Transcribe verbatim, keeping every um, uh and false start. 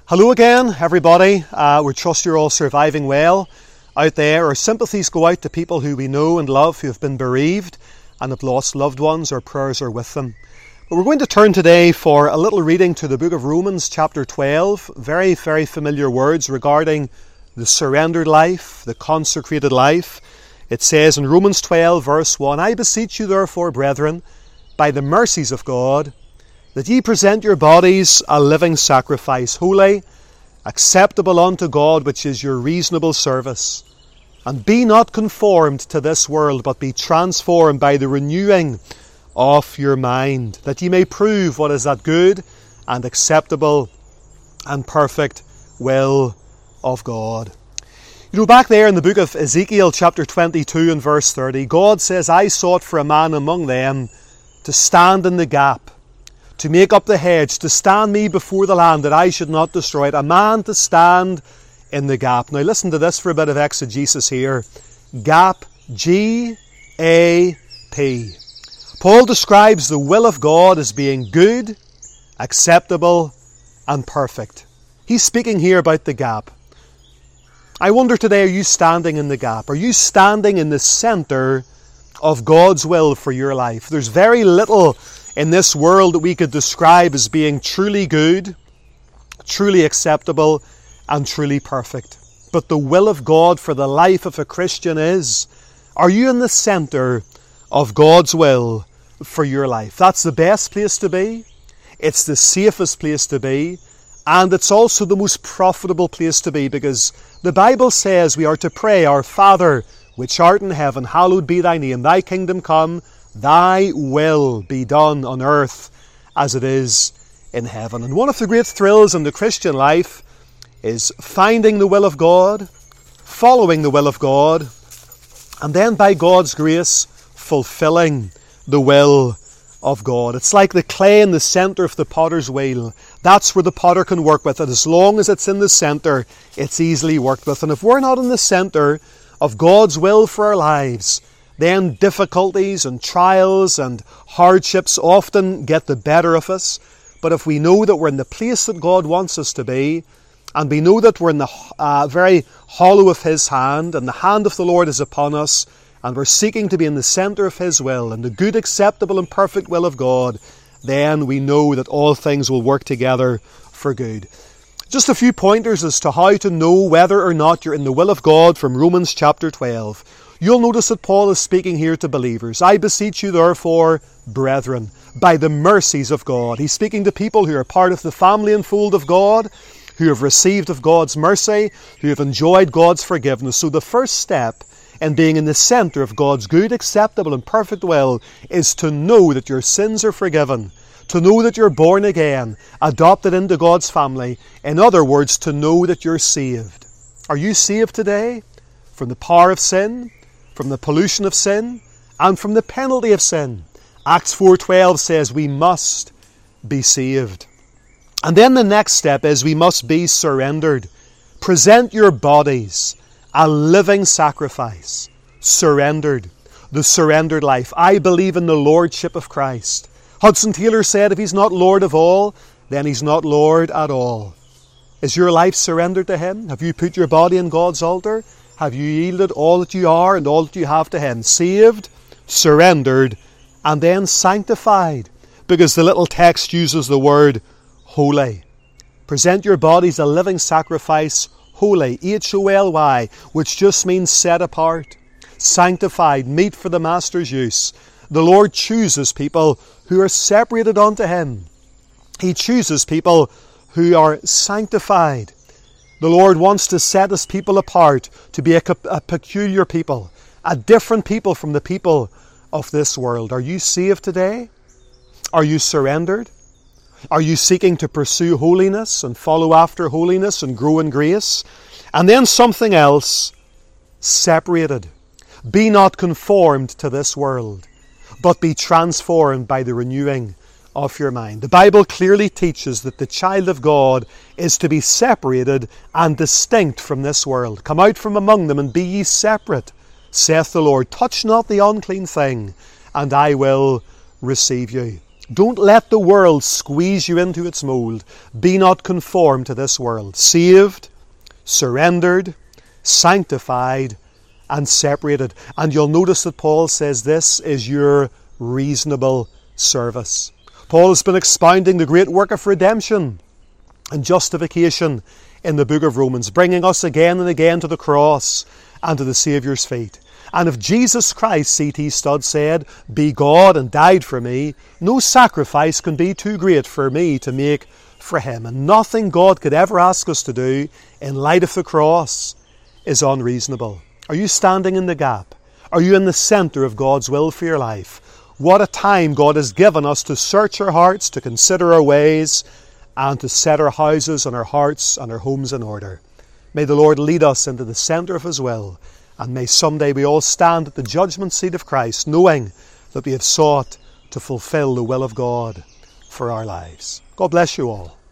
Hello again, everybody. Uh, we trust you're all surviving well out there. Our sympathies go out to people who we know and love who have been bereaved and have lost loved ones. Our prayers are with them. But we're going to turn today for a little reading to the book of Romans chapter twelve. Very, very familiar words regarding the surrendered life, the consecrated life. It says in Romans twelve verse one, I beseech you therefore, brethren, by the mercies of God, that ye present your bodies a living sacrifice, holy, acceptable unto God, which is your reasonable service. And be not conformed to this world, but be transformed by the renewing of your mind, that ye may prove what is that good and acceptable and perfect will of God. You know, back there in the book of Ezekiel chapter twenty-two and verse thirty, God says, I sought for a man among them to stand in the gap, to make up the hedge, to stand me before the land, that I should not destroy it. A man to stand in the gap. Now listen to this for a bit of exegesis here. Gap, G A P. Paul describes the will of God as being good, acceptable, and perfect. He's speaking here about the gap. I wonder today, are you standing in the gap? Are you standing in the centre of God's will for your life? There's very little in this world that we could describe as being truly good, truly acceptable, and truly perfect. But the will of God for the life of a Christian is, are you in the centre of God's will for your life? That's the best place to be. It's the safest place to be. And it's also the most profitable place to be, because the Bible says we are to pray, Our Father, which art in heaven, hallowed be thy name. Thy kingdom come, thy will be done on earth as it is in heaven. And one of the great thrills in the Christian life is finding the will of God, following the will of God, and then by God's grace, fulfilling the will of God. It's like the clay in the centre of the potter's wheel. That's where the potter can work with it. As long as it's in the centre, it's easily worked with. And if we're not in the centre of God's will for our lives, then difficulties and trials and hardships often get the better of us. But if we know that we're in the place that God wants us to be, and we know that we're in the uh, very hollow of His hand, and the hand of the Lord is upon us, and we're seeking to be in the centre of His will, and the good, acceptable, and perfect will of God, then we know that all things will work together for good. Just a few pointers as to how to know whether or not you're in the will of God from Romans chapter twelve. You'll notice that Paul is speaking here to believers. I beseech you therefore, brethren, by the mercies of God. He's speaking to people who are part of the family and fold of God, who have received of God's mercy, who have enjoyed God's forgiveness. So the first step in being in the centre of God's good, acceptable, and perfect will is to know that your sins are forgiven, to know that you're born again, adopted into God's family. In other words, to know that you're saved. Are you saved today from the power of sin, from the pollution of sin, and from the penalty of sin? Acts four twelve says we must be saved. And then the next step is we must be surrendered. Present your bodies a living sacrifice. Surrendered. The surrendered life. I believe in the Lordship of Christ. Hudson Taylor said, if He's not Lord of all, then He's not Lord at all. Is your life surrendered to Him? Have you put your body in God's altar? Have you yielded all that you are and all that you have to Him? Saved, surrendered, and then sanctified. Because the little text uses the word holy. Present your bodies a living sacrifice, holy, H O L Y, which just means set apart, sanctified, meet for the Master's use. The Lord chooses people who are separated unto Him. He chooses people who are sanctified. The Lord wants to set His people apart, to be a, a peculiar people, a different people from the people of this world. Are you saved today? Are you surrendered? Are you seeking to pursue holiness and follow after holiness and grow in grace? And then something else, separated. Be not conformed to this world, but be transformed by the renewing of your mind. The Bible clearly teaches that the child of God is to be separated and distinct from this world. Come out from among them and be ye separate, saith the Lord. Touch not the unclean thing, and I will receive you. Don't let the world squeeze you into its mould. Be not conformed to this world. Saved, surrendered, sanctified, and separated. And you'll notice that Paul says this is your reasonable service. Paul has been expounding the great work of redemption and justification in the book of Romans, bringing us again and again to the cross and to the Saviour's feet. And if Jesus Christ, C T Studd said, be God and died for me, no sacrifice can be too great for me to make for him. And nothing God could ever ask us to do in light of the cross is unreasonable. Are you standing in the gap? Are you in the centre of God's will for your life? What a time God has given us to search our hearts, to consider our ways, and to set our houses and our hearts and our homes in order. May the Lord lead us into the centre of his will, and may someday we all stand at the judgment seat of Christ, knowing that we have sought to fulfil the will of God for our lives. God bless you all.